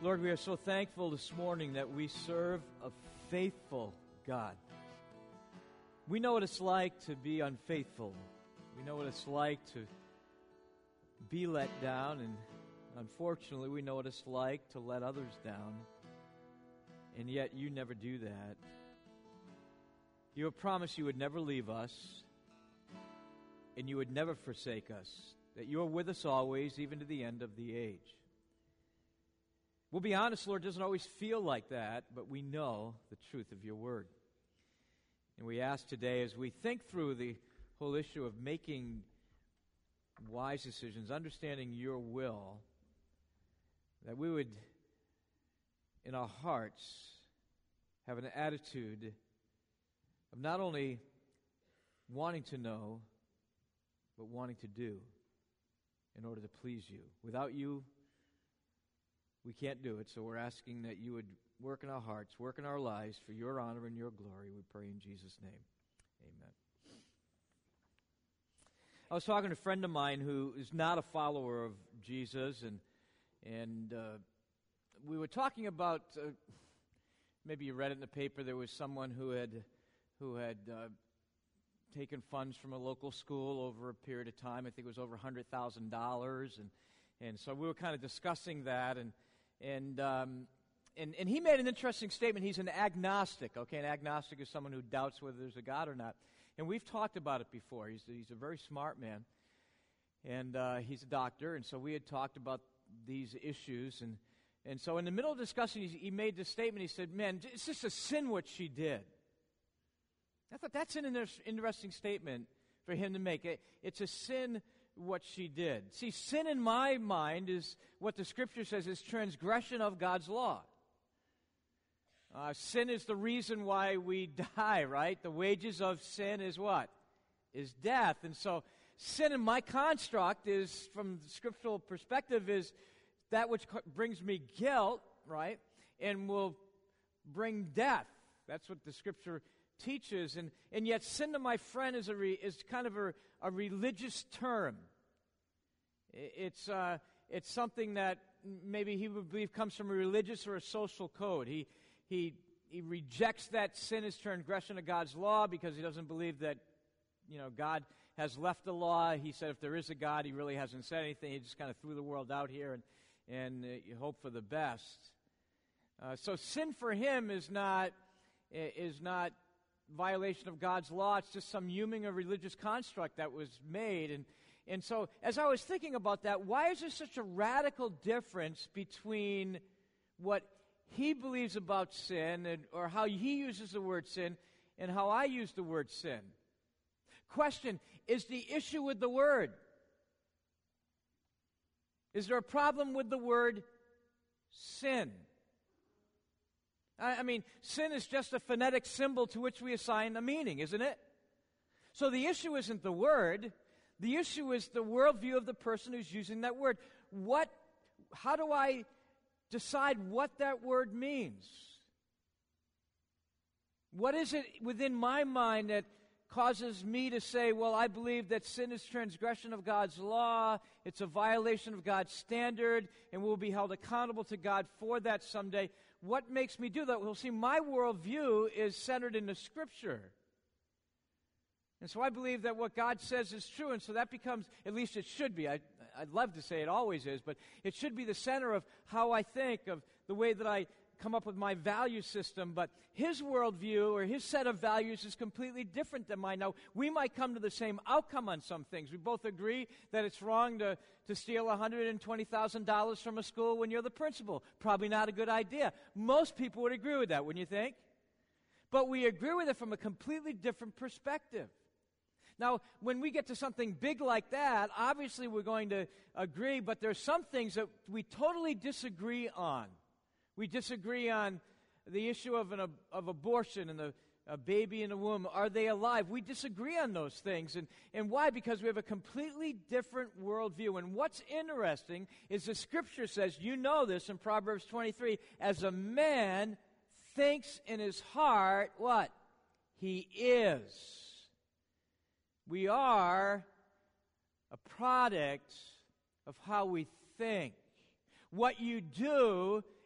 Lord, we are so thankful this morning that we serve a faithful God. We know what it's like to be unfaithful. We know what it's like to be let down, and unfortunately, we know what it's like to let others down. And yet, you never do that. You have promised you would never leave us, and you would never forsake us, that you are with us always, even to the end of the age. We'll be honest, Lord, it doesn't always feel like that, but we know the truth of your word. And we ask today, as we think through the whole issue of making wise decisions, understanding your will, that we would, in our hearts, have an attitude of not only wanting to know, but wanting to do in order to please you. Without you, we can't do it, so we're asking that you would work in our hearts, work in our lives for your honor and your glory. We pray in Jesus' name. Amen. I was talking to a friend of mine who is not a follower of Jesus, and we were talking about, maybe you read it in the paper, there was someone who had taken funds from a local school over a period of time. I think it was over $100,000, and so we were kind of discussing that, and he made an interesting statement. He's an agnostic, okay? An agnostic is someone who doubts whether there's a God or not. And we've talked about it before. He's a very smart man, and he's a doctor, and so we had talked about these issues. And so in the middle of discussing, he made this statement. He said, man, it's just a sin what she did. I thought that's an interesting statement for him to make. It's a sin what she did. See, sin in my mind is what the Scripture says is transgression of God's law. Sin is the reason why we die, right? The wages of sin is what? Is death. And so sin in my construct is, from the scriptural perspective, is that which brings me guilt, right? And will bring death. That's what the Scripture teaches. And yet sin to my friend is kind of a religious term. It's something that maybe he would believe comes from a religious or a social code. He rejects that sin as transgression of God's law because he doesn't believe that, God has left the law. He said if there is a God, he really hasn't said anything. He just kind of threw the world out here and you hope for the best. So sin for him is not violation of God's law. It's just some human or religious construct that was made. And so as I was thinking about that, why is there such a radical difference between what he believes about sin or how he uses the word sin and how I use the word sin? Question, is the issue with the word? Is there a problem with the word sin? I mean, sin is just a phonetic symbol to which we assign a meaning, isn't it? So the issue isn't the word. The issue is the worldview of the person who's using that word. How do I decide what that word means? What is it within my mind that causes me to say, well, I believe that sin is transgression of God's law, it's a violation of God's standard, and we'll be held accountable to God for that someday. What makes me do that? Well, see, my worldview is centered in the Scripture. And so I believe that what God says is true, and so that becomes, at least it should be, I'd love to say it always is, but it should be the center of how I think, of the way that I come up with my value system. But his worldview or his set of values is completely different than mine. Now, we might come to the same outcome on some things. We both agree that it's wrong to steal $120,000 from a school when you're the principal. Probably not a good idea. Most people would agree with that, wouldn't you think? But we agree with it from a completely different perspective. Now, when we get to something big like that, obviously we're going to agree, but there's some things that we totally disagree on. We disagree on the issue of abortion and a baby in the womb. Are they alive? We disagree on those things. And why? Because we have a completely different worldview. And what's interesting is the Scripture says, you know this in Proverbs 23, as a man thinks in his heart, what? He is. We are a product of how we think. What you do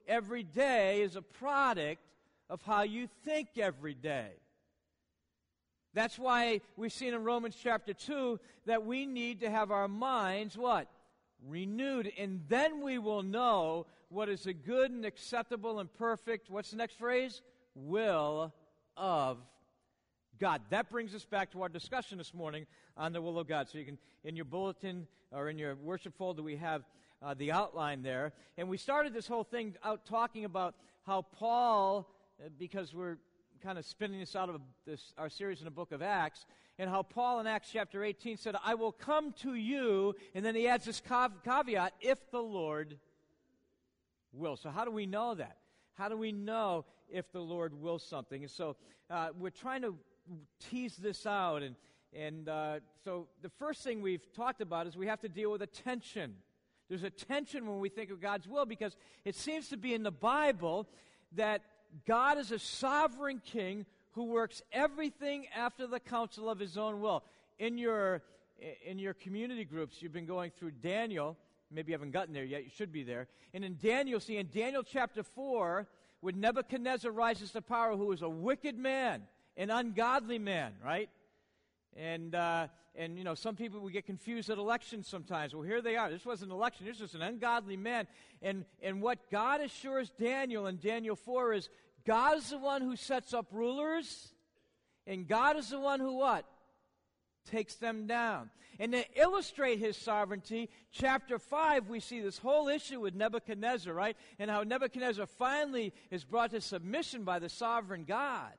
every day is a product of how you think every day. That's why we've seen in Romans chapter 2 that we need to have our minds, what? Renewed. And then we will know what is a good and acceptable and perfect, what's the next phrase? Will of God. That brings us back to our discussion this morning on the will of God. So you can, in your bulletin or in your worship folder, we have the outline there. And we started this whole thing out talking about how Paul, because we're kind of spinning this out of our series in the book of Acts, and how Paul in Acts chapter 18 said, I will come to you, and then he adds this caveat, if the Lord will. So how do we know that? How do we know if the Lord wills something? And so we're trying to tease this out, and so the first thing we've talked about is we have to deal with a tension. There's a tension when we think of God's will, because it seems to be in the Bible that God is a sovereign king who works everything after the counsel of his own will. In your community groups, you've been going through Daniel. Maybe you haven't gotten there yet. You should be there. And in Daniel, see, in Daniel chapter 4, when Nebuchadnezzar rises to power, who is a wicked man, an ungodly man, right? And you know, some people, we get confused at elections sometimes. Well, here they are. This wasn't an election. This was an ungodly man. And what God assures Daniel in Daniel 4 is God is the one who sets up rulers, and God is the one who what? Takes them down. And to illustrate his sovereignty, chapter 5, we see this whole issue with Nebuchadnezzar, right? And how Nebuchadnezzar finally is brought to submission by the sovereign God.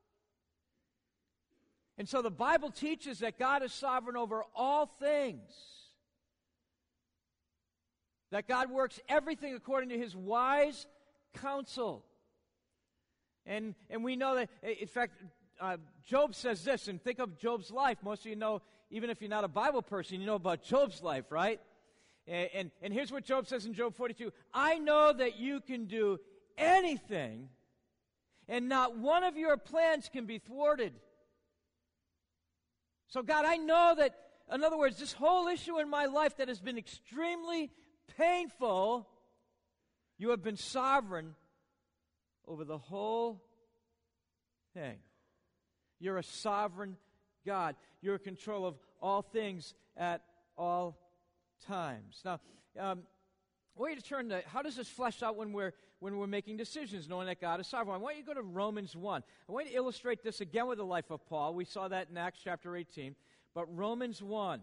And so the Bible teaches that God is sovereign over all things. That God works everything according to his wise counsel. And we know that, in fact, Job says this, and think of Job's life. Most of you know, even if you're not a Bible person, you know about Job's life, right? And here's what Job says in Job 42. I know that you can do anything, and not one of your plans can be thwarted. So God, I know that, in other words, this whole issue in my life that has been extremely painful, you have been sovereign over the whole thing. You're a sovereign God. You're in control of all things at all times. Now, I want you to turn to, how does this flesh out when we're making decisions, knowing that God is sovereign? I want you to go to Romans 1. I want you to illustrate this again with the life of Paul. We saw that in Acts chapter 18. But Romans 1.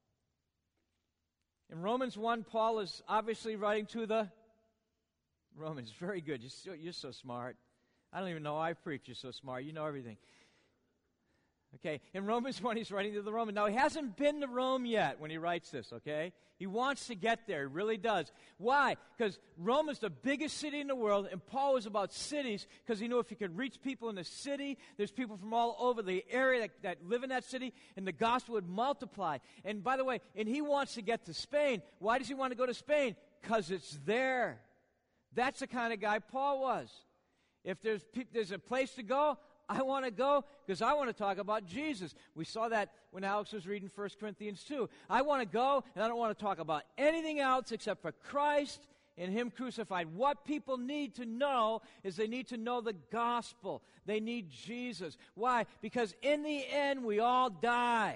In Romans 1, Paul is obviously writing to the Romans. Very good. You're so smart. I don't even know I preach. You're so smart. You know everything. Okay, in Romans 1, he's writing to the Romans. Now, he hasn't been to Rome yet when he writes this, okay? He wants to get there. He really does. Why? Because Rome is the biggest city in the world, and Paul was about cities because he knew if he could reach people in the city, there's people from all over the area that live in that city, and the gospel would multiply. And by the way, and he wants to get to Spain. Why does he want to go to Spain? Because it's there. That's the kind of guy Paul was. If there's a place to go, I want to go because I want to talk about Jesus. We saw that when Alex was reading 1 Corinthians 2. I want to go, and I don't want to talk about anything else except for Christ and him crucified. What people need to know is they need to know the gospel. They need Jesus. Why? Because in the end, we all die.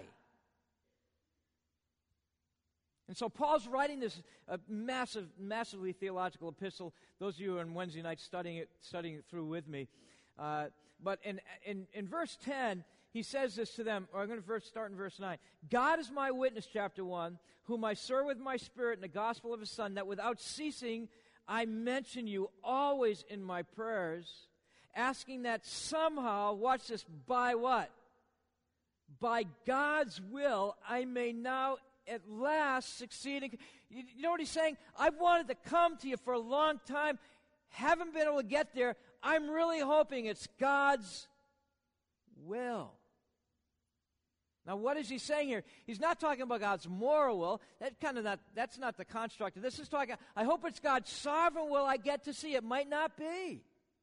And so Paul's writing this massively theological epistle. Those of you on Wednesday night studying it through with me. But in verse 10, he says this to them, or I'm going to start in verse 9. God is my witness, chapter 1, whom I serve with my spirit in the gospel of his Son, that without ceasing I mention you always in my prayers, asking that somehow, watch this, by what? By God's will, I may now at last succeed. You know what he's saying? I've wanted to come to you for a long time, haven't been able to get there. I'm really hoping it's God's will. Now, what is he saying here? He's not talking about God's moral will. That's not the construct of this. He's talking, I hope it's God's sovereign will I get to see. It might not be.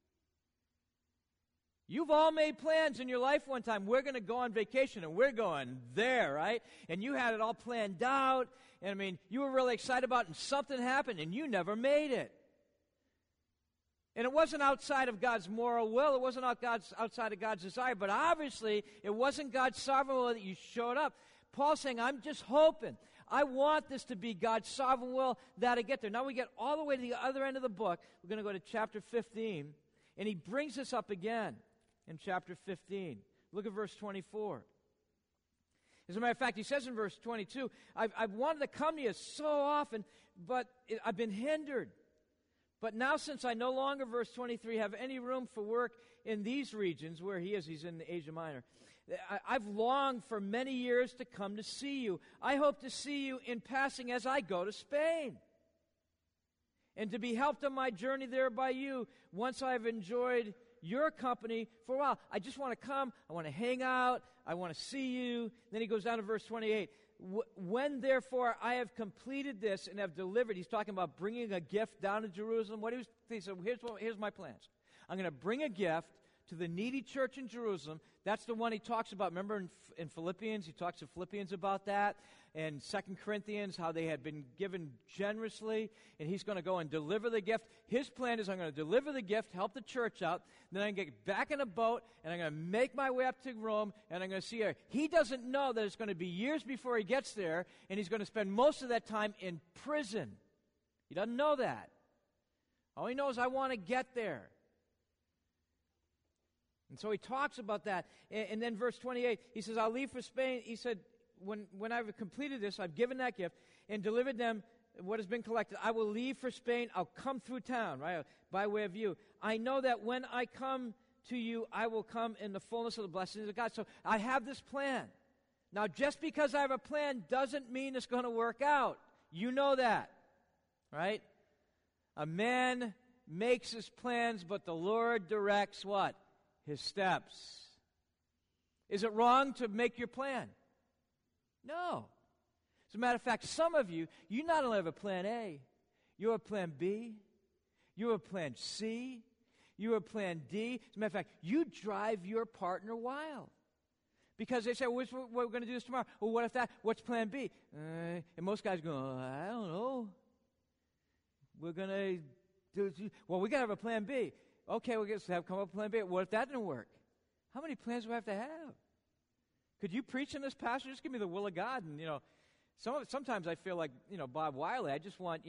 You've all made plans in your life one time. We're going to go on vacation, and we're going there, right? And you had it all planned out. And, I mean, you were really excited about it, and something happened, and you never made it. And it wasn't outside of God's moral will. It wasn't outside of God's desire. But obviously, it wasn't God's sovereign will that you showed up. Paul's saying, I'm just hoping. I want this to be God's sovereign will that I get there. Now we get all the way to the other end of the book. We're going to go to chapter 15. And he brings this up again in chapter 15. Look at verse 24. As a matter of fact, he says in verse 22, I've wanted to come to you so often, but I've been hindered. But now since I no longer, verse 23, have any room for work in these regions, where he is, he's in Asia Minor, I've longed for many years to come to see you. I hope to see you in passing as I go to Spain, and to be helped on my journey there by you once I've enjoyed your company for a while. I just want to come. I want to hang out. I want to see you. Then he goes down to verse 28. When, therefore, I have completed this and have delivered, he's talking about bringing a gift down to Jerusalem. He said, here's my plans. I'm going to bring a gift to the needy church in Jerusalem. That's the one he talks about. Remember in Philippians, he talks to Philippians about that. And 2 Corinthians, how they had been given generously. And he's going to go and deliver the gift. His plan is, I'm going to deliver the gift, help the church out. Then I'm going to get back in a boat, and I'm going to make my way up to Rome, and I'm going to see her. He doesn't know that it's going to be years before he gets there, and he's going to spend most of that time in prison. He doesn't know that. All he knows is, I want to get there. And so he talks about that. And then verse 28, he says, I'll leave for Spain. He said, when I've completed this, I've given that gift and delivered them what has been collected. I will leave for Spain. I'll come through town, right, by way of you. I know that when I come to you, I will come in the fullness of the blessings of God. So I have this plan. Now, just because I have a plan doesn't mean it's going to work out. You know that, right? A man makes his plans, but the Lord directs what? His steps. Is it wrong to make your plan? No. As a matter of fact, some of you not only have a plan A, you have a plan B, you have a plan C, you have a plan D. As a matter of fact, you drive your partner wild. Because they say, well, we're going to do this tomorrow. Well, what if that? What's plan B? And most guys go, I don't know. We're going to do, well, we got to have a plan B. Okay, we'll come up with plan B. What if that didn't work? How many plans do we have to have? Could you preach in this passage? Just give me the will of God. And, sometimes I feel like, Bob Wiley. I just want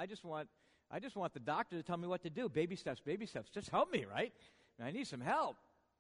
the doctor to tell me what to do. Baby steps, baby steps. Just help me, right? I need some help.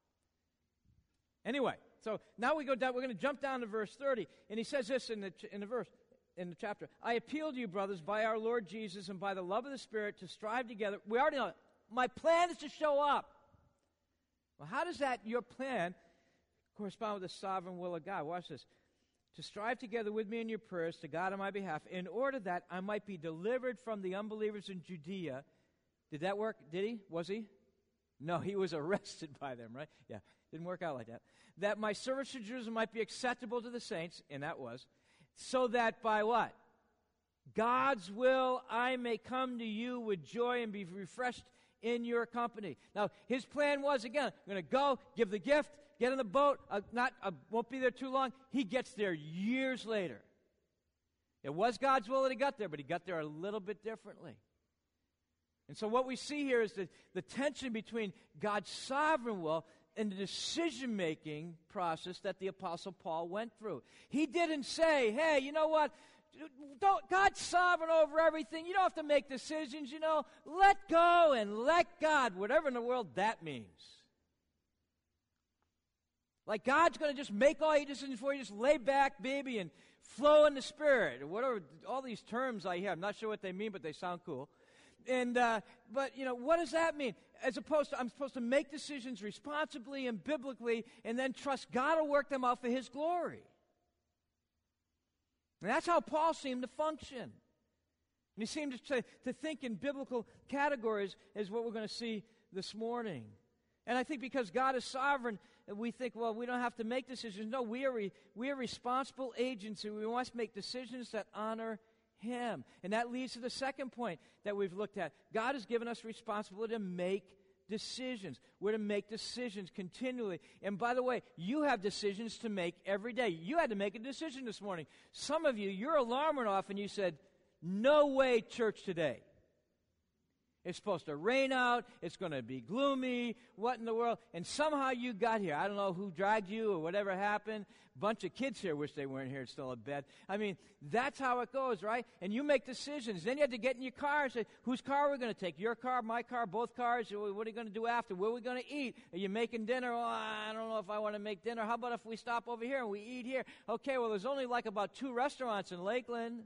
Anyway, so now we go down. We're going to jump down to verse 30, and he says this in the chapter. I appeal to you, brothers, by our Lord Jesus and by the love of the Spirit, to strive together. We already know it. My plan is to show up. Well, how does your plan correspond with the sovereign will of God? Watch this. To strive together with me in your prayers to God on my behalf, in order that I might be delivered from the unbelievers in Judea. Did that work? Did he? Was he? No, he was arrested by them, right? Yeah, didn't work out like that. That my service to Jerusalem might be acceptable to the saints, and that was, so that by what? God's will I may come to you with joy and be refreshed in your company. Now, his plan was, again, I'm going to go, give the gift, get in the boat. I won't be there too long. He gets there years later. It was God's will that he got there, but he got there a little bit differently. And so what we see here is the tension between God's sovereign will and the decision-making process that the Apostle Paul went through. He didn't say, hey, you know what? God's sovereign over everything. You don't have to make decisions, Let go and let God, whatever in the world that means. Like God's going to just make all your decisions for you. Just lay back, baby, and flow in the Spirit. Or whatever, all these terms I hear. I'm not sure what they mean, but they sound cool. And, but, what does that mean? As opposed to, I'm supposed to make decisions responsibly and biblically and then trust God will work them out for His glory. And that's how Paul seemed to function. And he seemed to think in biblical categories, as what we're going to see this morning. And I think because God is sovereign, we think, well, we don't have to make decisions. No, we are responsible agents, and we must make decisions that honor Him. And that leads to the second point that we've looked at. God has given us responsibility to make decisions. We're to make decisions continually. And by the way, you have decisions to make every day. You had to make a decision this morning. Some of you, your alarm went off and you said, no way, church today. It's supposed to rain out. It's going to be gloomy. What in the world? And somehow you got here. I don't know who dragged you or whatever happened. Bunch of kids here wish they weren't here, still in bed. I mean, that's how it goes, right? And you make decisions. Then you have to get in your car and say, whose car are we going to take? Your car, my car, both cars? What are you going to do after? Where are we going to eat? Are you making dinner? Oh, I don't know if I want to make dinner. How about if we stop over here and we eat here? Okay, well, there's only like about 2 restaurants in Lakeland.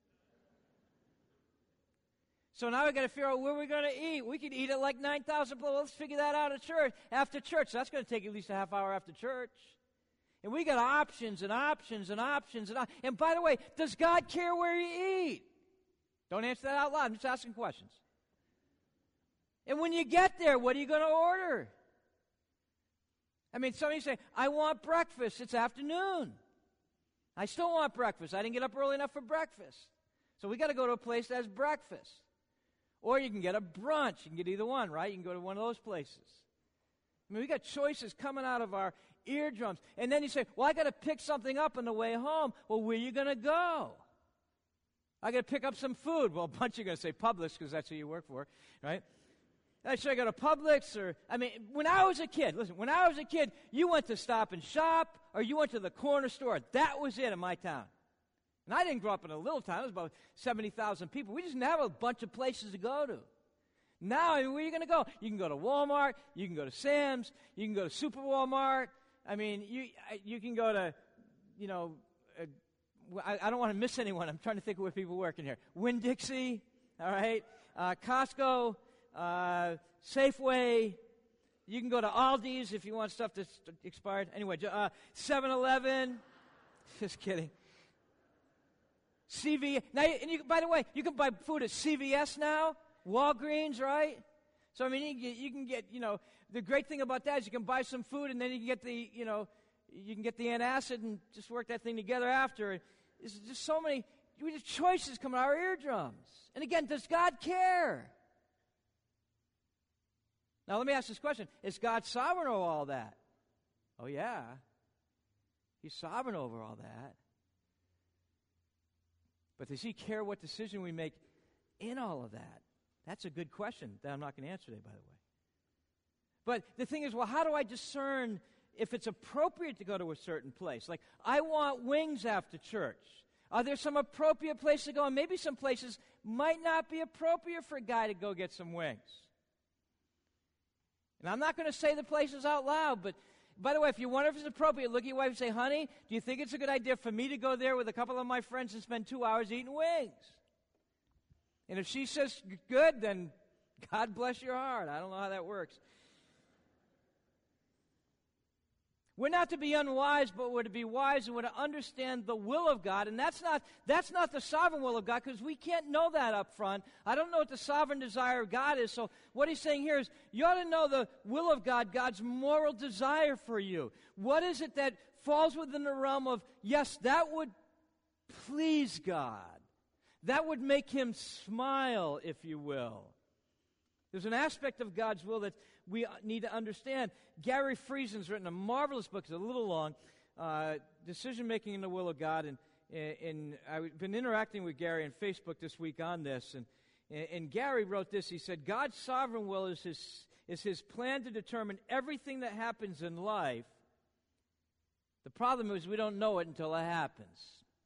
So now we got to figure out where we're going to eat. We could eat at like 9,000 people. Let's figure that out at church. After church, that's going to take at least a half hour after church. And we got options and options and options and options. And by the way, does God care where you eat? Don't answer that out loud. I'm just asking questions. And when you get there, what are you going to order? I mean, some of you say, I want breakfast. It's afternoon. I still want breakfast. I didn't get up early enough for breakfast. So we got to go to a place that has breakfast. Or you can get a brunch. You can get either one, right? You can go to one of those places. I mean, we got choices coming out of our eardrums. And then you say, well, I got to pick something up on the way home. Well, where are you going to go? I got to pick up some food. Well, a bunch of you are going to say Publix because that's who you work for, right? Should I go to Publix? When I was a kid, you went to Stop and Shop or you went to the corner store. That was it in my town. And I didn't grow up in a little town. It was about 70,000 people. We just didn't have a bunch of places to go to. Now, where are you going to go? You can go to Walmart. You can go to Sam's. You can go to Super Walmart. I mean, you can go to, I don't want to miss anyone. I'm trying to think of where people work in here. Winn-Dixie, all right? Costco, Safeway. You can go to Aldi's if you want stuff that's expired. Anyway, 7-Eleven. Just kidding. CVS. Now, and by the way, you can buy food at CVS now, Walgreens, right? So, I mean, you can get, the great thing about that is you can buy some food and then you can get the antacid and just work that thing together after. There's just so many choices coming out of our eardrums. And again, does God care? Now, let me ask this question. Is God sovereign over all that? Oh, yeah. He's sovereign over all that. But does he care what decision we make in all of that? That's a good question that I'm not going to answer today, by the way. But the thing is, well, how do I discern if it's appropriate to go to a certain place? Like, I want wings after church. Are there some appropriate places to go? And maybe some places might not be appropriate for a guy to go get some wings. And I'm not going to say the places out loud, but by the way, if you wonder if it's appropriate, look at your wife and say, honey, do you think it's a good idea for me to go there with a couple of my friends and spend 2 hours eating wings? And if she says good, then God bless your heart. I don't know how that works. We're not to be unwise, but we're to be wise, and we're to understand the will of God. And that's not the sovereign will of God, because we can't know that up front. I don't know what the sovereign desire of God is. So what he's saying here is, you ought to know the will of God, God's moral desire for you. What is it that falls within the realm of, yes, that would please God. That would make him smile, if you will. There's an aspect of God's will that we need to understand. Gary Friesen's written a marvelous book. It's a little long, Decision-Making in the Will of God. And I've been interacting with Gary on Facebook this week on this. And Gary wrote this. He said, God's sovereign will is his plan to determine everything that happens in life. The problem is we don't know it until it happens.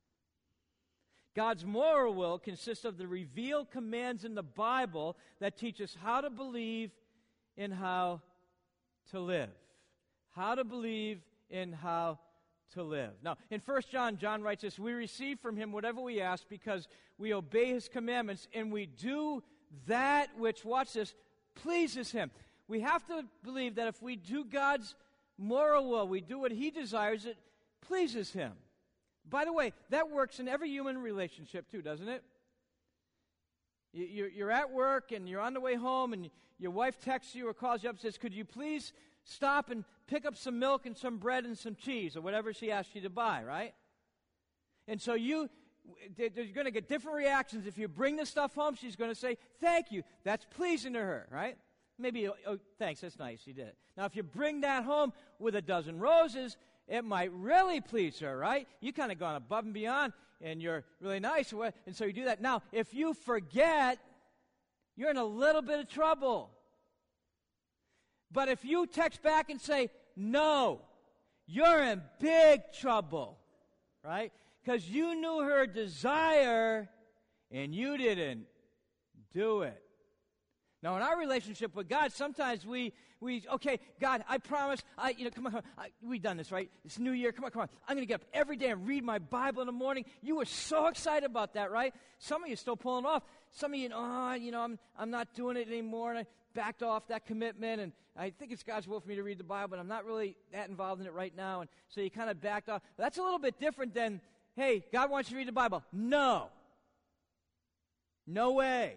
God's moral will consists of the revealed commands in the Bible that teach us how to believe in how to live. How to believe in how to live. Now, in 1 John, John writes this, we receive from him whatever we ask because we obey his commandments and we do that which, watch this, pleases him. We have to believe that if we do God's moral will, we do what he desires, it pleases him. By the way, that works in every human relationship too, doesn't it? You're at work and you're on the way home and your wife texts you or calls you up and says, could you please stop and pick up some milk and some bread and some cheese or whatever she asked you to buy, right? And so you're going to get different reactions. If you bring the stuff home, she's going to say, thank you. That's pleasing to her, right? Maybe, oh, thanks, that's nice, you did it. Now, if you bring that home with a dozen roses, it might really please her, right? You kind of gone above and beyond, and you're really nice, and so you do that. Now, if you forget, you're in a little bit of trouble. But if you text back and say, no, you're in big trouble, right? Because you knew her desire and you didn't do it. Now, in our relationship with God, sometimes we okay, God, I promise, come on, we've done this, right? It's New Year, come on. I'm going to get up every day and read my Bible in the morning. You were so excited about that, right? Some of you are still pulling off. Some of you, I'm not doing it anymore, and I backed off that commitment, and I think it's God's will for me to read the Bible, but I'm not really that involved in it right now, and so you kind of backed off. That's a little bit different than, hey, God wants you to read the Bible. No. No way.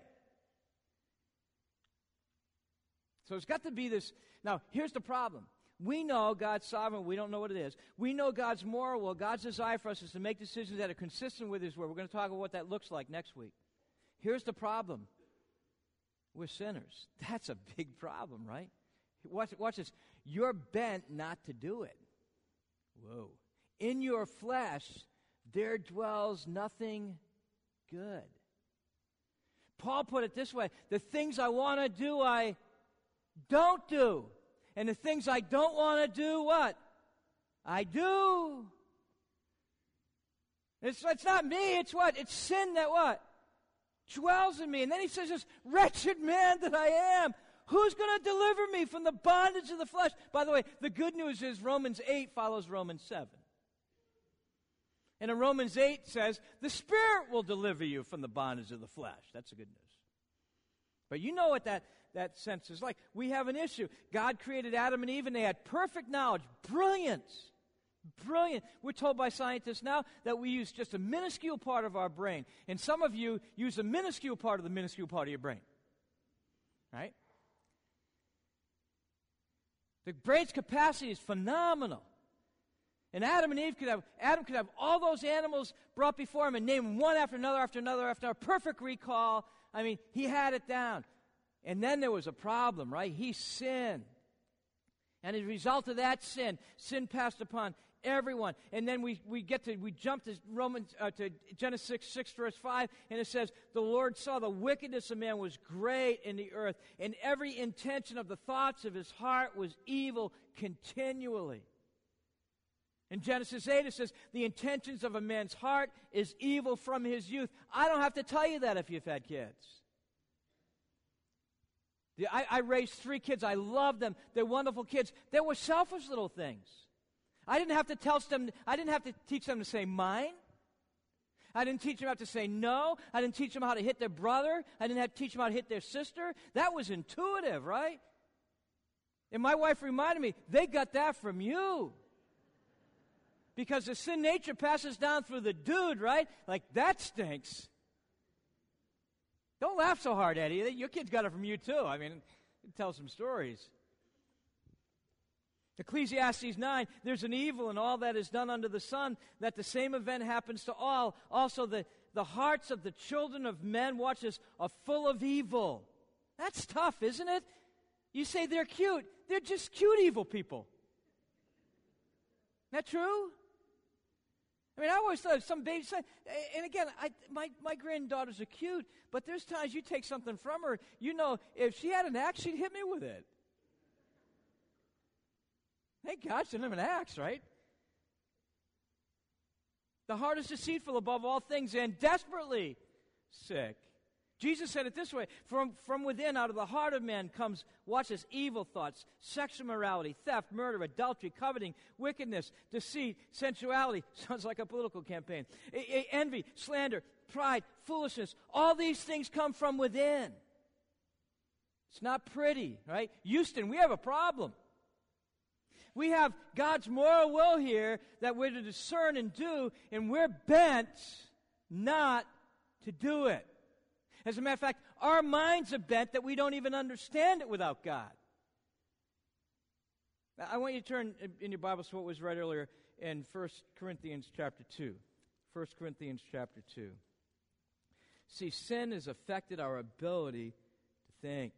So it's got to be this. Now, here's the problem. We know God's sovereign. We don't know what it is. We know God's moral will. God's desire for us is to make decisions that are consistent with His word. We're going to talk about what that looks like next week. Here's the problem. We're sinners. That's a big problem, right? Watch this. You're bent not to do it. Whoa. In your flesh, there dwells nothing good. Paul put it this way. The things I want to do, I don't do. And the things I don't want to do, what? I do. It's not me, it's what? It's sin that what? Dwells in me. And then he says this, wretched man that I am, who's going to deliver me from the bondage of the flesh? By the way, the good news is Romans 8 follows Romans 7. And in Romans 8 says, the Spirit will deliver you from the bondage of the flesh. That's the good news. But you know what that sense is like. We have an issue. God created Adam and Eve, and they had perfect knowledge, brilliance. Brilliant. We're told by scientists now that we use just a minuscule part of our brain. And some of you use a minuscule part of the minuscule part of your brain. Right? The brain's capacity is phenomenal. And Adam could have all those animals brought before him and name them one after another, after another, perfect recall. I mean, he had it down. And then there was a problem, right? He sinned. And as a result of that sin passed upon everyone. And then we jump to Genesis 6 verse 5, and it says, the Lord saw the wickedness of man was great in the earth, and every intention of the thoughts of his heart was evil continually. In Genesis 8 it says, the intentions of a man's heart is evil from his youth. I don't have to tell you that if you've had kids. I raised 3 kids. I love them. They're wonderful kids. They were selfish little things. I didn't have to teach them to say mine. I didn't teach them how to say no. I didn't teach them how to hit their brother. I didn't have to teach them how to hit their sister. That was intuitive, right? And my wife reminded me, they got that from you. Because the sin nature passes down through the dude, right? Like, that stinks. Don't laugh so hard, Eddie. Your kids got it from you, too. I mean, tell some stories. Ecclesiastes 9, there's an evil in all that is done under the sun, that the same event happens to all. Also, the hearts of the children of men, watch this, are full of evil. That's tough, isn't it? You say they're cute. They're just cute evil people. Isn't that true? I mean, I always thought some babies, and again, my granddaughters are cute, but there's times you take something from her, you know, if she had an axe, she'd hit me with it. Thank God she didn't have an axe, right? The heart is deceitful above all things and desperately sick. Jesus said it this way, from within, out of the heart of man comes, watch this, evil thoughts, sexual immorality, theft, murder, adultery, coveting, wickedness, deceit, sensuality. Sounds like a political campaign. Envy, slander, pride, foolishness. All these things come from within. It's not pretty, right? Houston, we have a problem. We have God's moral will here that we're to discern and do, and we're bent not to do it. As a matter of fact, our minds are bent that we don't even understand it without God. Now, I want you to turn in your Bibles to what was read earlier in 1 Corinthians chapter 2. 1 Corinthians chapter 2. See, sin has affected our ability to think.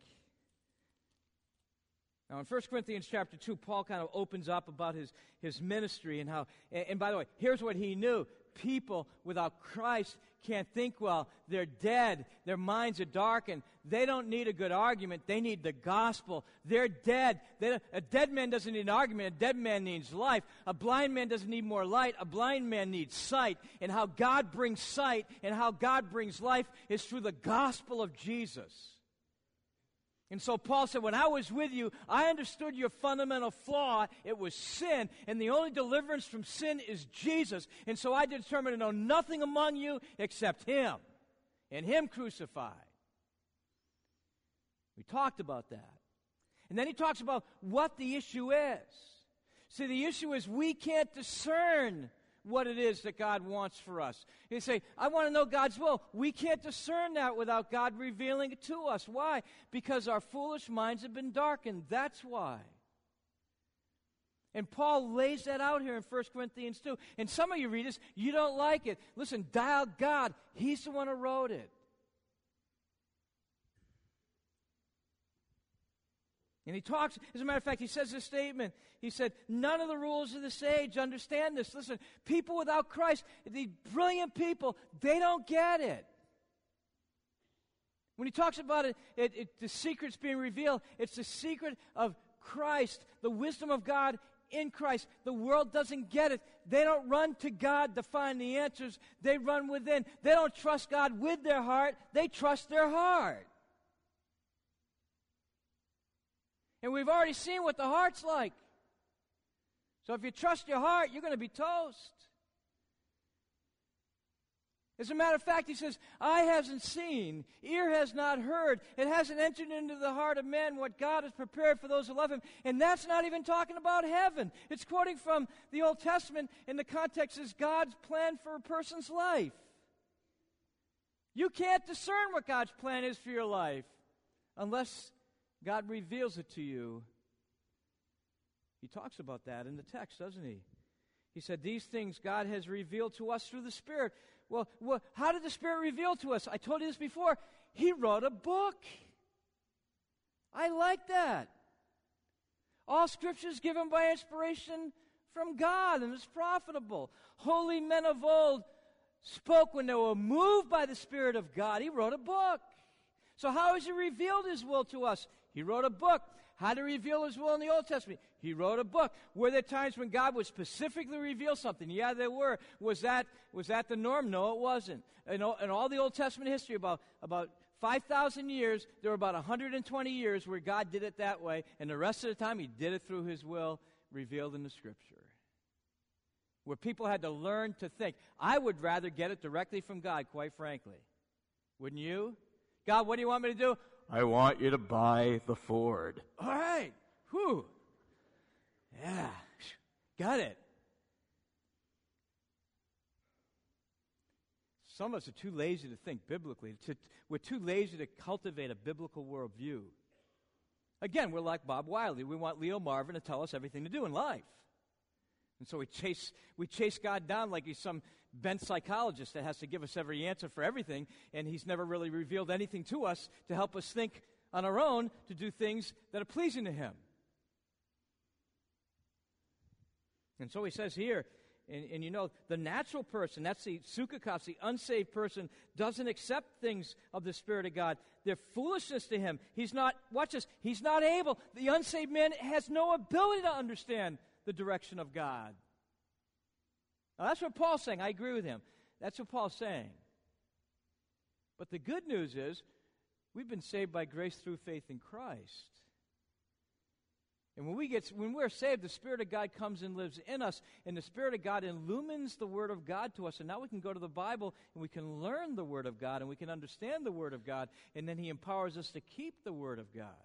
Now, in 1 Corinthians chapter 2, Paul kind of opens up about his ministry and how, and by the way, here's what he knew. people without Christ can't think well. They're dead. Their minds are darkened. They don't need a good argument. They need the gospel. They're dead. A dead man doesn't need an argument. A dead man needs life. A blind man doesn't need more light. A blind man needs sight. And how God brings sight and how God brings life is through the gospel of Jesus. And so Paul said, when I was with you, I understood your fundamental flaw. It was sin, and the only deliverance from sin is Jesus. And so I determined to know nothing among you except Him, and Him crucified. We talked about that. And then he talks about what the issue is. See, the issue is we can't discern what it is that God wants for us. You say, I want to know God's will. We can't discern that without God revealing it to us. Why? Because our foolish minds have been darkened. That's why. And Paul lays that out here in 1 Corinthians 2. And some of you read this, you don't like it. Listen, dial God. He's the one who wrote it. And he talks, as a matter of fact, he says this statement. He said, none of the rulers of this age understand this. Listen, people without Christ, the brilliant people, they don't get it. When he talks about it, the secret's being revealed, it's the secret of Christ, the wisdom of God in Christ. The world doesn't get it. They don't run to God to find the answers. They run within. They don't trust God with their heart. They trust their heart. And we've already seen what the heart's like. So if you trust your heart, you're going to be toast. As a matter of fact, he says, eye hasn't seen, ear has not heard, it hasn't entered into the heart of man what God has prepared for those who love Him. And that's not even talking about heaven. It's quoting from the Old Testament, and the context is God's plan for a person's life. You can't discern what God's plan is for your life unless God reveals it to you. He talks about that in the text, doesn't he? He said, these things God has revealed to us through the Spirit. Well, how did the Spirit reveal to us? I told you this before. He wrote a book. I like that. All Scripture is given by inspiration from God and is profitable. Holy men of old spoke when they were moved by the Spirit of God. He wrote a book. So how has He revealed His will to us? He wrote a book. How to reveal His will in the Old Testament? He wrote a book. Were there times when God would specifically reveal something? Yeah, there were. Was that the norm? No, it wasn't. In all the Old Testament history, about 5,000 years, there were about 120 years where God did it that way, and the rest of the time He did it through His will revealed in the Scripture, where people had to learn to think. I would rather get it directly from God, quite frankly. Wouldn't you? God, what do you want me to do? I want you to buy the Ford. All right. Whew. Yeah. Got it. Some of us are too lazy to think biblically. We're too lazy to cultivate a biblical worldview. Again, we're like Bob Wiley. We want Leo Marvin to tell us everything to do in life. And so we chase God down like He's some bent psychologist that has to give us every answer for everything, and He's never really revealed anything to us to help us think on our own to do things that are pleasing to Him. And so he says here, and you know, the natural person, that's the sukakos, the unsaved person, doesn't accept things of the Spirit of God. They're foolishness to him. He's not, watch this, he's not able. The unsaved man has no ability to understand the direction of God. Now, that's what Paul's saying. I agree with him. That's what Paul's saying. But the good news is we've been saved by grace through faith in Christ. And when we're saved, the Spirit of God comes and lives in us, and the Spirit of God illumines the Word of God to us, and now we can go to the Bible and we can learn the Word of God and we can understand the Word of God, and then He empowers us to keep the Word of God.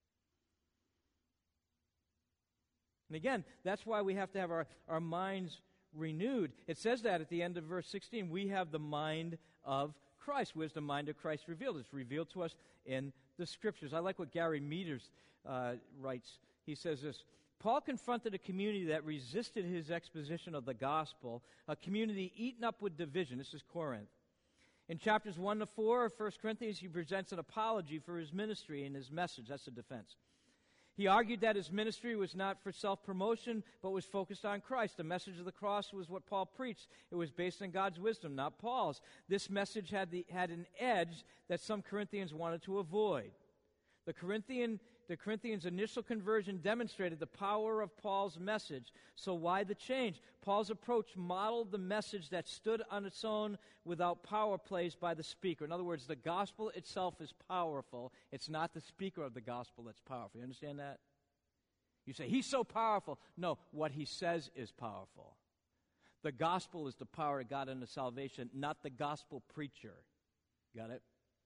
And again, that's why we have to have our minds renewed. It says that at the end of verse 16, we have the mind of Christ. Where's the mind of Christ revealed? It's revealed to us in the Scriptures. I like what Gary Meters writes. He says this, Paul confronted a community that resisted his exposition of the gospel, a community eaten up with division. This is Corinth. In chapters 1 to 4 of 1 Corinthians, he presents an apology for his ministry and his message. That's the defense. He argued that his ministry was not for self-promotion, but was focused on Christ. The message of the cross was what Paul preached. It was based on God's wisdom, not Paul's. This message had an edge that some Corinthians wanted to avoid. The Corinthians' initial conversion demonstrated the power of Paul's message. So why the change? Paul's approach modeled the message that stood on its own without power plays by the speaker. In other words, the gospel itself is powerful. It's not the speaker of the gospel that's powerful. You understand that? You say, he's so powerful. No, what he says is powerful. The gospel is the power of God unto salvation, not the gospel preacher. Got it?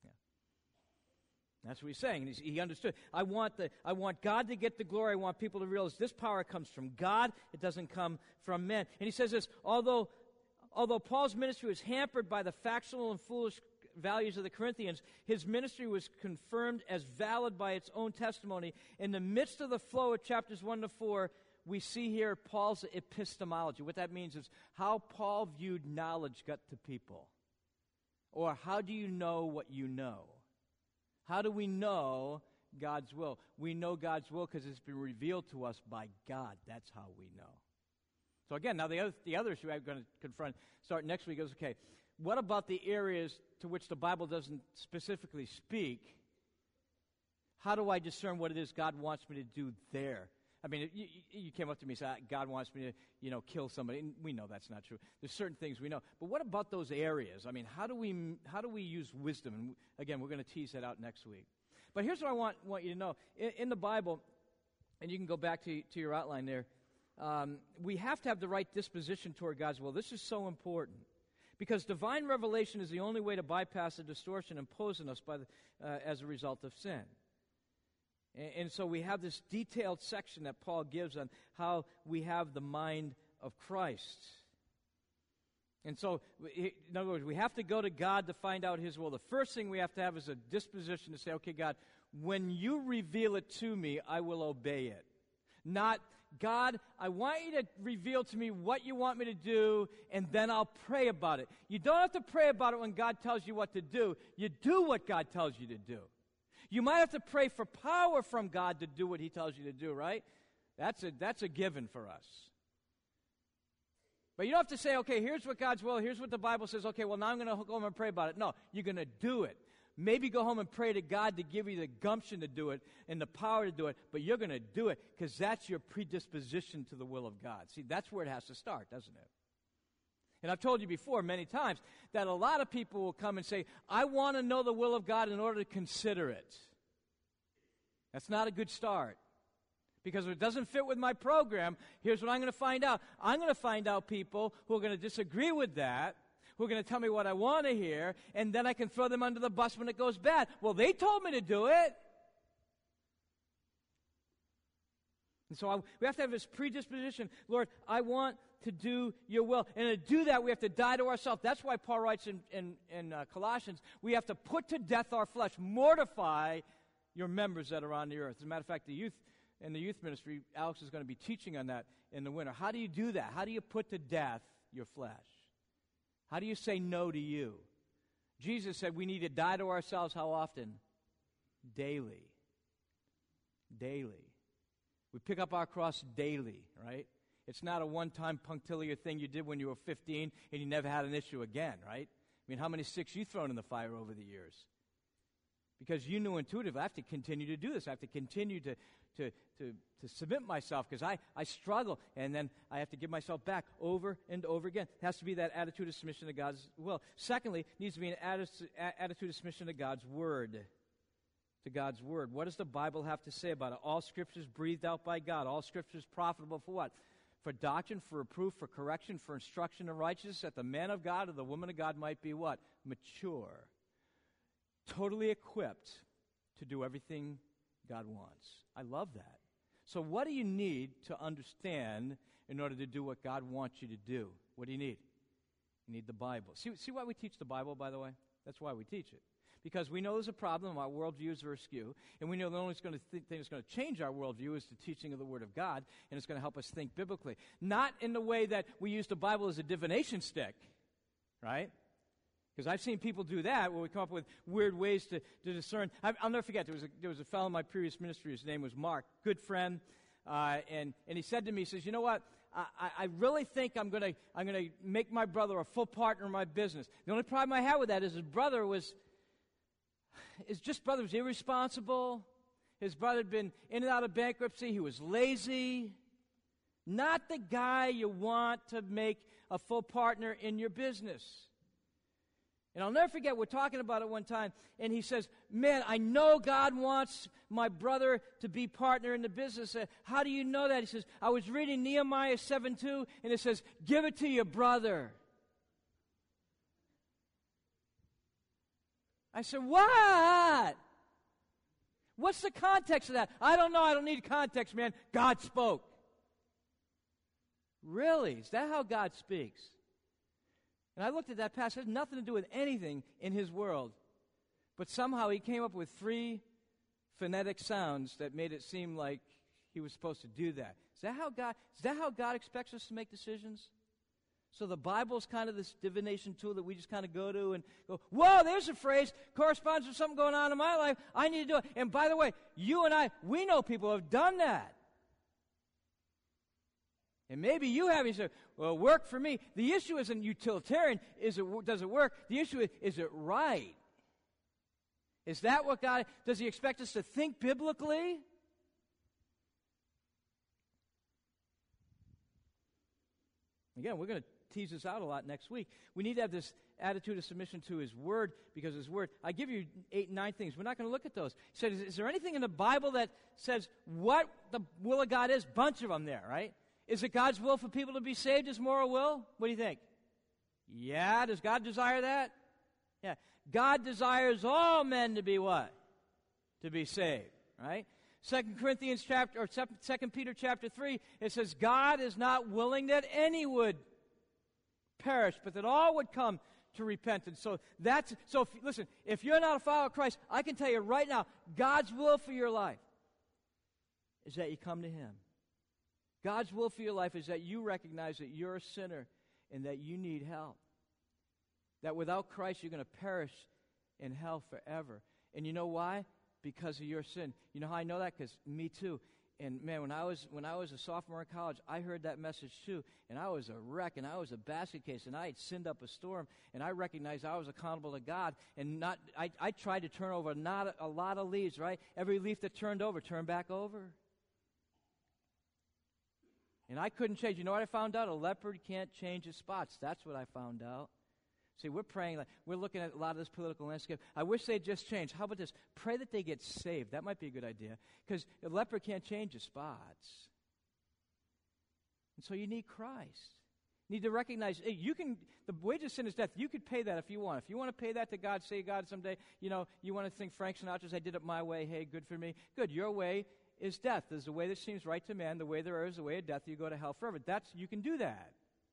That's what he's saying. He understood. I want God to get the glory. I want people to realize this power comes from God. It doesn't come from men. And he says this, although Paul's ministry was hampered by the factional and foolish values of the Corinthians, his ministry was confirmed as valid by its own testimony. In the midst of the flow of chapters 1 to 4, we see here Paul's epistemology. What that means is how Paul viewed knowledge got to people. Or how do you know what you know? How do we know God's will? We know God's will because it's been revealed to us by God. That's how we know. So again, now the other issue I'm going to confront, start next week, is, okay, what about the areas to which the Bible doesn't specifically speak? How do I discern what it is God wants me to do there? I mean, you came up to me and said, God wants me to, kill somebody. And we know that's not true. There's certain things we know. But what about those areas? I mean, how do we use wisdom? And again, we're going to tease that out next week. But here's what I want you to know. In the Bible, and you can go back to your outline there, we have to have the right disposition toward God's will. This is so important. Because divine revelation is the only way to bypass the distortion imposed on us as a result of sin. And so we have this detailed section that Paul gives on how we have the mind of Christ. And so, in other words, we have to go to God to find out His will. The first thing we have to have is a disposition to say, okay, God, when you reveal it to me, I will obey it. Not, God, I want you to reveal to me what you want me to do, and then I'll pray about it. You don't have to pray about it when God tells you what to do. You do what God tells you to do. You might have to pray for power from God to do what He tells you to do, right? That's a given for us. But you don't have to say, okay, here's what God's will, here's what the Bible says, okay, well, now I'm going to go home and pray about it. No, you're going to do it. Maybe go home and pray to God to give you the gumption to do it and the power to do it, but you're going to do it because that's your predisposition to the will of God. See, that's where it has to start, doesn't it? And I've told you before many times that a lot of people will come and say, I want to know the will of God in order to consider it. That's not a good start. Because if it doesn't fit with my program, here's what I'm going to find out. I'm going to find out people who are going to disagree with that, who are going to tell me what I want to hear, and then I can throw them under the bus when it goes bad. Well, they told me to do it. And so we have to have this predisposition. Lord, I want to do your will. And to do that, we have to die to ourselves. That's why Paul writes in Colossians, we have to put to death our flesh. Mortify your members that are on the earth. As a matter of fact, in the youth ministry, Alex is going to be teaching on that in the winter. How do you do that? How do you put to death your flesh? How do you say no to you? Jesus said we need to die to ourselves how often? Daily. Daily. We pick up our cross daily, right? It's not a one-time punctiliar thing you did when you were 15 and you never had an issue again, right? I mean, how many sticks you thrown in the fire over the years? Because you knew intuitively, I have to continue to do this. I have to continue to submit myself because I struggle, and then I have to give myself back over and over again. It has to be that attitude of submission to God's will. Secondly, it needs to be an attitude of submission to God's Word. To God's Word. What does the Bible have to say about it? All Scripture is breathed out by God. All Scripture is profitable for what? For doctrine, for reproof, for correction, for instruction in righteousness, that the man of God or the woman of God might be what? Mature. Totally equipped to do everything God wants. I love that. So what do you need to understand in order to do what God wants you to do? What do you need? You need the Bible. See why we teach the Bible, by the way? That's why we teach it. Because we know there's a problem, our worldviews are askew, and we know the only thing that's going to change our worldview is the teaching of the Word of God, and it's going to help us think biblically. Not in the way that we use the Bible as a divination stick, right? Because I've seen people do that, where we come up with weird ways to discern. I'll never forget, there was a fellow in my previous ministry, his name was Mark, good friend, and he said to me, he says, you know what, I really think I'm gonna make my brother a full partner in my business. The only problem I had with that is his brother was irresponsible. His brother had been in and out of bankruptcy. He was lazy. Not the guy you want to make a full partner in your business. And I'll never forget, we're talking about it one time, and he says, man, I know God wants my brother to be partner in the business. How do you know that? He says, I was reading Nehemiah 7:2, and it says, give it to your brother. I said, what? What's the context of that? I don't know. I don't need context, man. God spoke. Really? Is that how God speaks? And I looked at that passage. It had nothing to do with anything in his world. But somehow he came up with 3 phonetic sounds that made it seem like he was supposed to do that. Is that how God expects us to make decisions? So the Bible's kind of this divination tool that we just kind of go to and go, whoa, there's a phrase, corresponds with something going on in my life. I need to do it. And by the way, you and I, we know people who have done that. And maybe you have, you say, well, work for me. The issue isn't utilitarian, does it work? The issue is it right? Is that what God, does he expect us to think biblically? Again, we're going to tease this out a lot next week. We need to have this attitude of submission to his word, because his word, I give you 8, 9 things. We're not going to look at those. He said, is there anything in the Bible that says what the will of God is? Bunch of them there, right? Is it God's will for people to be saved, his moral will? What do you think? Yeah, does God desire that? Yeah. God desires all men to be what? To be saved, right? 2 Peter chapter 3, it says, God is not willing that any would perish, but that all would come to repentance. Listen, if you're not a follower of Christ, I can tell you right now, God's will for your life is that you come to him. God's will for your life is that you recognize that you're a sinner and that you need help. That without Christ, you're going to perish in hell forever. And you know why? Because of your sin. You know how I know that? Because me too. And man, when I was a sophomore in college, I heard that message too, and I was a wreck, and I was a basket case, and I had sinned up a storm, and I recognized I was accountable to God, and I tried to turn over not a lot of leaves, right? Every leaf that turned over, turned back over. And I couldn't change. You know what I found out? A leopard can't change his spots. That's what I found out. See, we're praying, we're looking at a lot of this political landscape. I wish they'd just change. How about this? Pray that they get saved. That might be a good idea. Because a leopard can't change his spots. And so you need Christ. You need to recognize, hey, the wage of sin is death. You could pay that if you want. If you want to pay that to God, say, God, someday, you want to think Frank Sinatra's, I did it my way, hey, good for me. Good, your way is death. There's a way that seems right to man. The way there is a way of death. You go to hell forever. You can do that.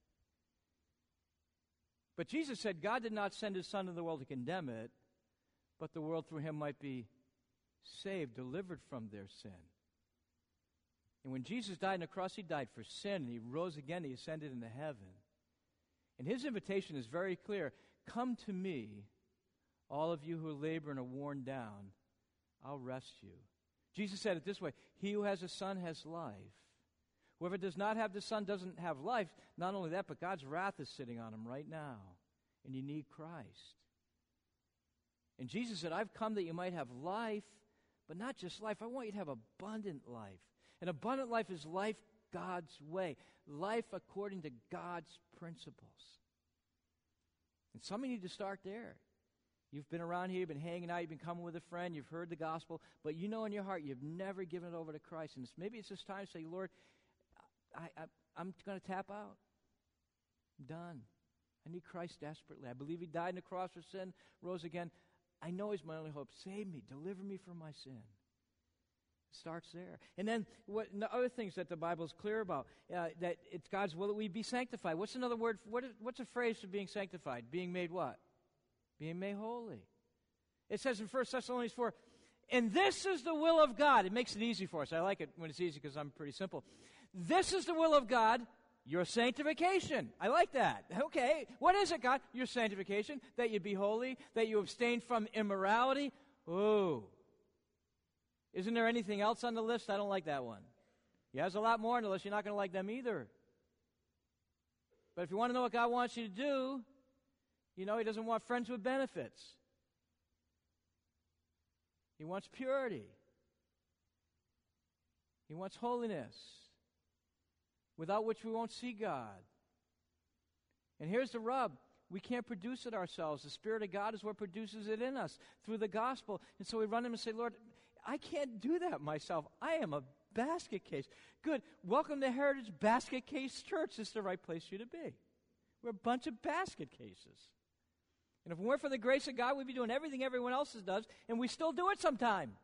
But Jesus said God did not send his Son into the world to condemn it, but the world through him might be saved, delivered from their sin. And when Jesus died on the cross, he died for sin, and he rose again, he ascended into heaven. And his invitation is very clear. Come to me, all of you who labor and are worn down. I'll rest you. Jesus said it this way, he who has a Son has life. Whoever does not have the Son doesn't have life. Not only that, but God's wrath is sitting on him right now. And you need Christ. And Jesus said, I've come that you might have life, but not just life. I want you to have abundant life. And abundant life is life God's way. Life according to God's principles. And some of you need to start there. You've been around here, you've been hanging out, you've been coming with a friend, you've heard the gospel, but you know in your heart you've never given it over to Christ. And maybe it's just time to say, Lord, I'm going to tap out. I'm done. I need Christ desperately. I believe he died on the cross for sin, rose again. I know he's my only hope. Save me. Deliver me from my sin. It starts there. And then the other things that the Bible is clear about, that it's God's will that we be sanctified. What's another word? What's a phrase for being sanctified? Being made what? Being made holy. It says in 1 Thessalonians 4, and this is the will of God. It makes it easy for us. I like it when it's easy because I'm pretty simple. This is the will of God, Your sanctification. I like that. Okay. What is it, God? Your sanctification. That you be holy. That you abstain from immorality. Ooh. Isn't there anything else on the list? I don't like that one. Yeah, there's a lot more on the list. You're not going to like them either. But if you want to know what God wants you to do, He doesn't want friends with benefits. He wants purity. He wants holiness, without which we won't see God. And here's the rub. We can't produce it ourselves. The Spirit of God is what produces it in us through the gospel. And so we run to Him and say, Lord, I can't do that myself. I am a basket case. Good. Welcome to Heritage Basket Case Church. This is the right place for you to be. We're a bunch of basket cases. And if it weren't for the grace of God, we'd be doing everything everyone else does, and we still do it sometime.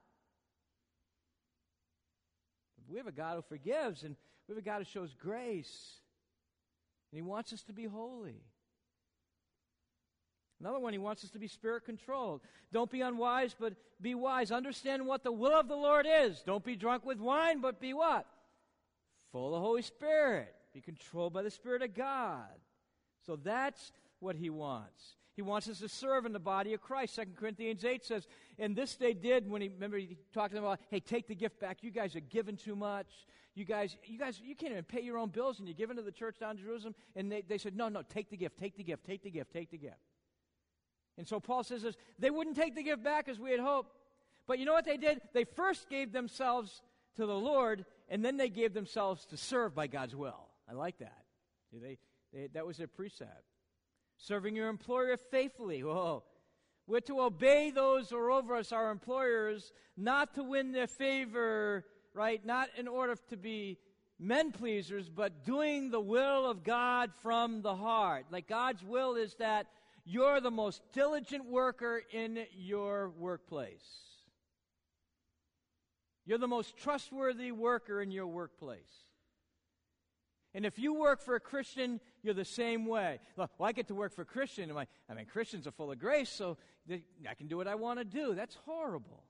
We have a God who forgives, and we have a God who shows grace. And He wants us to be holy. Another one, He wants us to be Spirit-controlled. Don't be unwise, but be wise. Understand what the will of the Lord is. Don't be drunk with wine, but be what? Full of the Holy Spirit. Be controlled by the Spirit of God. So that's what He wants. He wants us to serve in the body of Christ. 2 Corinthians 8 says, and this they did when He talked to them about, hey, take the gift back. You guys are giving too much. You guys, you can't even pay your own bills, and you're giving to the church down in Jerusalem. And they said, no, take the gift, take the gift, take the gift, take the gift. And so Paul says this, they wouldn't take the gift back as we had hoped. But you know what they did? They first gave themselves to the Lord, and then they gave themselves to serve by God's will. I like that. That was their precept. Serving your employer faithfully. Whoa. We're to obey those who are over us, our employers, not to win their favor, right? Not in order to be men pleasers, but doing the will of God from the heart. Like God's will is that you're the most diligent worker in your workplace. You're the most trustworthy worker in your workplace. And if you work for a Christian, you're the same way. Well, I get to work for a Christian. Christians are full of grace, so I can do what I want to do. That's horrible.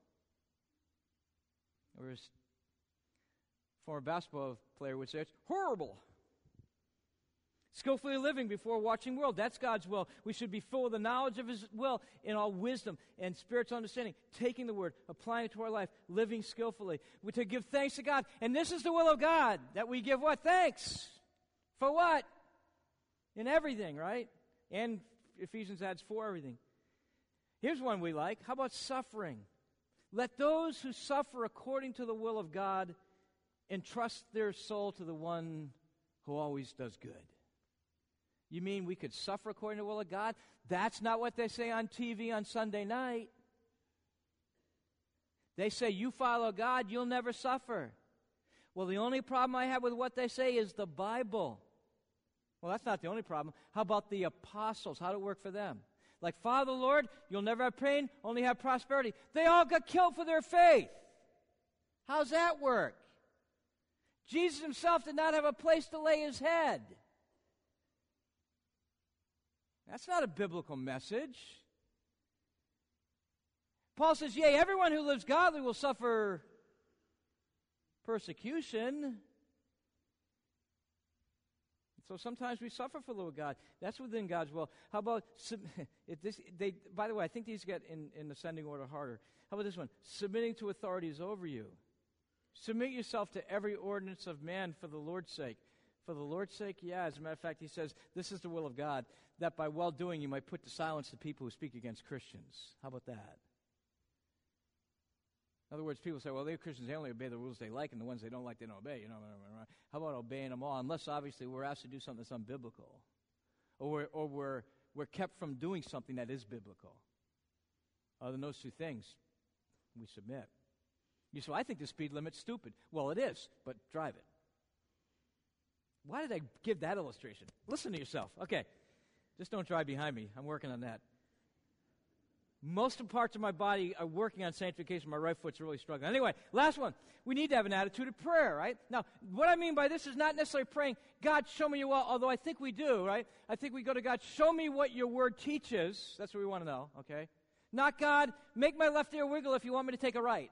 Or as a former basketball player would say, it's horrible. Skillfully living before watching world. That's God's will. We should be full of the knowledge of His will in all wisdom and spiritual understanding. Taking the word, applying it to our life, living skillfully. We're to give thanks to God. And this is the will of God, that we give what? Thanks. For what? In everything, right? And Ephesians adds for everything. Here's one we like. How about suffering? Let those who suffer according to the will of God entrust their soul to the one who always does good. You mean we could suffer according to the will of God? That's not what they say on TV on Sunday night. They say, you follow God, you'll never suffer. Well, the only problem I have with what they say is the Bible. Well, that's not the only problem. How about the apostles? How did it work for them? Like, follow the Lord, you'll never have pain, only have prosperity. They all got killed for their faith. How's that work? Jesus Himself did not have a place to lay His head. That's not a biblical message. Paul says, yea, everyone who lives godly will suffer persecution. So sometimes we suffer for the will of God. That's within God's will. How about, by the way, I think these get in ascending order harder. How about this one? Submitting to authorities over you. Submit yourself to every ordinance of man for the Lord's sake. For the Lord's sake, yeah. As a matter of fact, He says, this is the will of God, that by well-doing you might put to silence the people who speak against Christians. How about that? In other words, people say, well, they're Christians, they only obey the rules they like, and the ones they don't like, they don't obey. How about obeying them all? Unless, obviously, we're asked to do something that's unbiblical. Or we're kept from doing something that is biblical. Other than those two things, we submit. You say, well, I think the speed limit's stupid. Well, it is, but drive it. Why did I give that illustration? Listen to yourself. Okay, just don't drive behind me. I'm working on that. Most of the parts of my body are working on sanctification. My right foot's really struggling. Anyway, last one. We need to have an attitude of prayer, right? Now, what I mean by this is not necessarily praying, God, show me your will, although I think we do, right? I think we go to God, show me what your word teaches. That's what we want to know, okay? Not, God, make my left ear wiggle if you want me to take a right.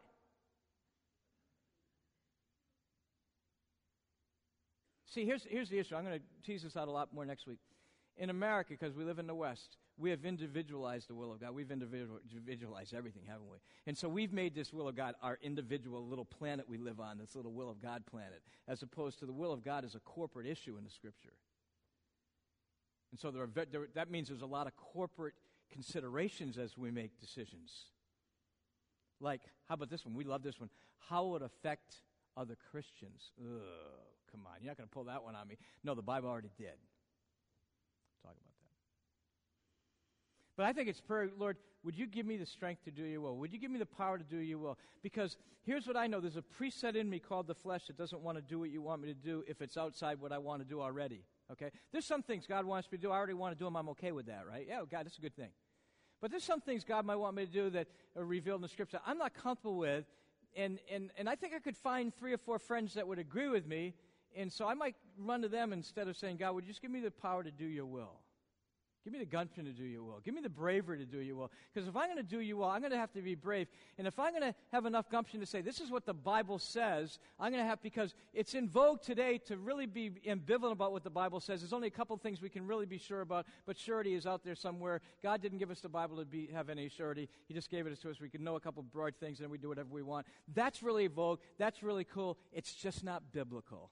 See, here's the issue. I'm going to tease this out a lot more next week. In America, because we live in the West, we have individualized the will of God. We've individualized everything, haven't we? And so we've made this will of God our individual little planet we live on, this little will of God planet, as opposed to the will of God as a corporate issue in the Scripture. And so that means there's a lot of corporate considerations as we make decisions. Like, how about this one? We love this one. How will it affect other Christians? Ugh, come on. You're not going to pull that one on me. No, the Bible already did. Talk about that. But I think it's prayer, Lord, would you give me the strength to do your will? Would you give me the power to do your will? Because here's what I know. There's a preset in me called the flesh that doesn't want to do what you want me to do if it's outside what I want to do already. Okay? There's some things God wants me to do. I already want to do them. I'm okay with that, right? Yeah, God, that's a good thing. But there's some things God might want me to do that are revealed in the Scripture I'm not comfortable with, and I think I could find 3 or 4 friends that would agree with me, and so I might run to them instead of saying, God, would you just give me the power to do your will? Give me the gumption to do your will. Give me the bravery to do your will. Because if I'm going to do your will, I'm going to have to be brave. And if I'm going to have enough gumption to say, this is what the Bible says, I'm going to have, because it's in vogue today to really be ambivalent about what the Bible says. There's only a couple things we can really be sure about, but surety is out there somewhere. God didn't give us the Bible to have any surety. He just gave it to us. We can know a couple broad things, and then we do whatever we want. That's really vogue. That's really cool. It's just not biblical.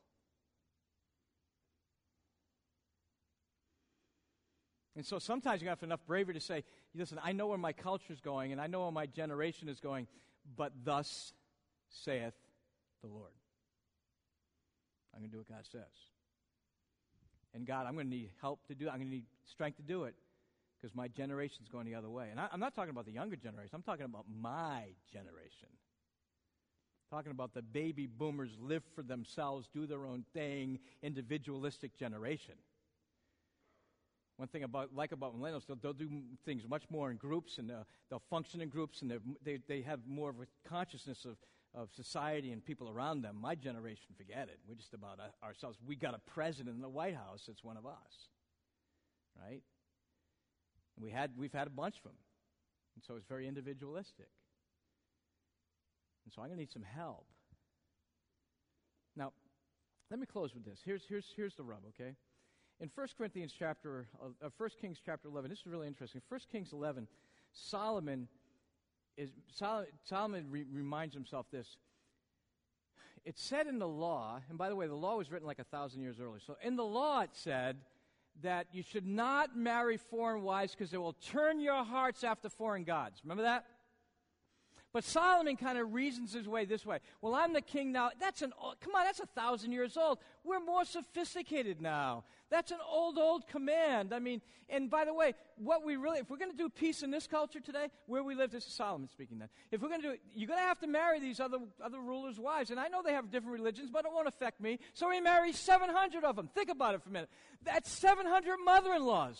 And so sometimes you have enough bravery to say, listen, I know where my culture is going, and I know where my generation is going, but thus saith the Lord. I'm going to do what God says. And God, I'm going to need help to do it. I'm going to need strength to do it because my generation's going the other way. And I'm not talking about the younger generation. I'm talking about my generation. I'm talking about the baby boomers live for themselves, do their own thing, individualistic generation. One thing about millennials, they'll do things much more in groups, and they'll function in groups, and they have more of a consciousness of society and people around them. My generation, forget it. We're just about ourselves. We got a president in the White House that's one of us, right? And we've had a bunch of them, and so it's very individualistic. And so I'm going to need some help. Now, let me close with this. Here's the rub, okay? In 1 Kings chapter 11, this is really interesting. 1 Kings 11, Solomon reminds himself this. It said in the law, and by the way, the law was written like 1,000 years earlier. So in the law it said that you should not marry foreign wives because they will turn your hearts after foreign gods. Remember that? But Solomon kind of reasons his way this way. Well, I'm the king now. That's 1,000 years old. We're more sophisticated now. That's an old command. I mean, and by the way, if we're going to do peace in this culture today, where we live, this is Solomon speaking then. If we're going to do it, you're going to have to marry these other rulers' wives. And I know they have different religions, but it won't affect me. So he marries 700 of them. Think about it for a minute. That's 700 mother-in-laws.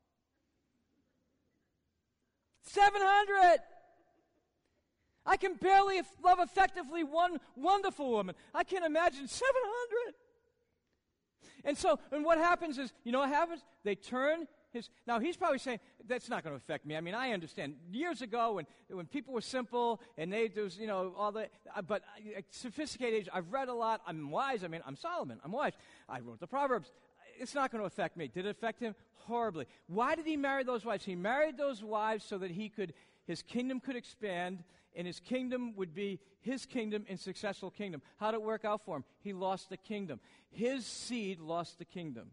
700! I can barely love effectively one wonderful woman. I can't imagine 700. And what happens is, you know what happens? They turn now he's probably saying, that's not going to affect me. I mean, I understand. Years ago when people were simple and all that, but sophisticated age, I've read a lot. I'm wise. I mean, I'm Solomon. I'm wise. I wrote the Proverbs. It's not going to affect me. Did it affect him? Horribly. Why did he marry those wives? He married those wives so that his kingdom could expand, and his kingdom would be his kingdom and successful kingdom. How did it work out for him? He lost the kingdom. His seed lost the kingdom.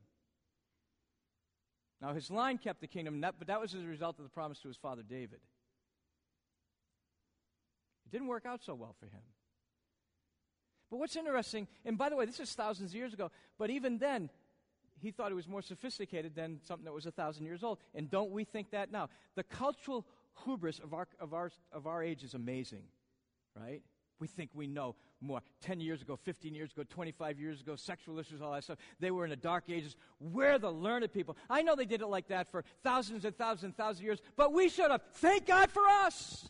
Now, his line kept the kingdom, but that was as a result of the promise to his father David. It didn't work out so well for him. But what's interesting, and by the way, this is thousands of years ago, but even then, he thought it was more sophisticated than something that was 1,000 years old. And don't we think that now? The cultural hubris of our age is amazing, right? We think we know more. 10 years ago, 15 years ago, 25 years ago, sexual issues, all that stuff. They were in the dark ages. We're the learned people. I know they did it like that for thousands and thousands and thousands of years, but we should have. Thank God for us.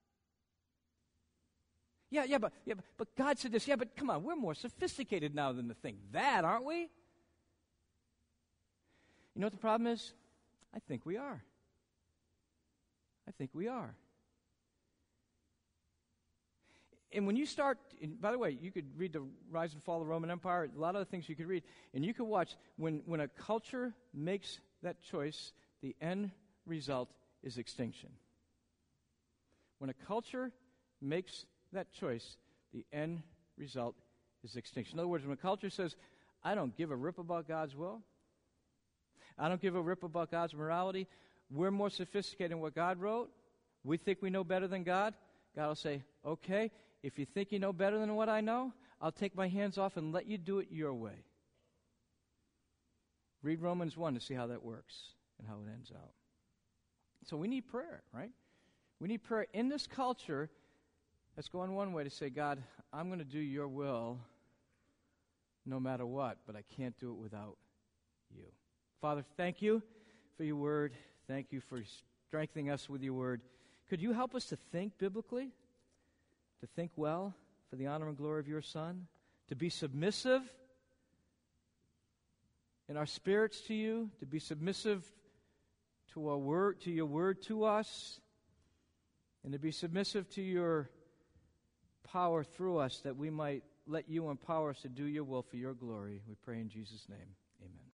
But God said this. Yeah, but come on, we're more sophisticated now than to think that, aren't we? You know what the problem is? I think we are. And when you start, and by the way, you could read the rise and fall of the Roman Empire, a lot of the things you could read, and you could watch, when a culture makes that choice, the end result is extinction. When a culture makes that choice, the end result is extinction. In other words, when a culture says, I don't give a rip about God's will, I don't give a rip about God's morality, we're more sophisticated than what God wrote, we think we know better than God, God will say, okay, if you think you know better than what I know, I'll take my hands off and let you do it your way. Read Romans 1 to see how that works and how it ends out. So we need prayer, right? We need prayer in this culture that's going one way to say, God, I'm going to do your will no matter what, but I can't do it without you. Father, thank you for your word. Thank you for strengthening us with your word. Could you help us to think biblically, to think well for the honor and glory of your Son, to be submissive in our spirits to you, to be submissive to our word, to your word to us, and to be submissive to your power through us, that we might let you empower us to do your will for your glory. We pray in Jesus' name.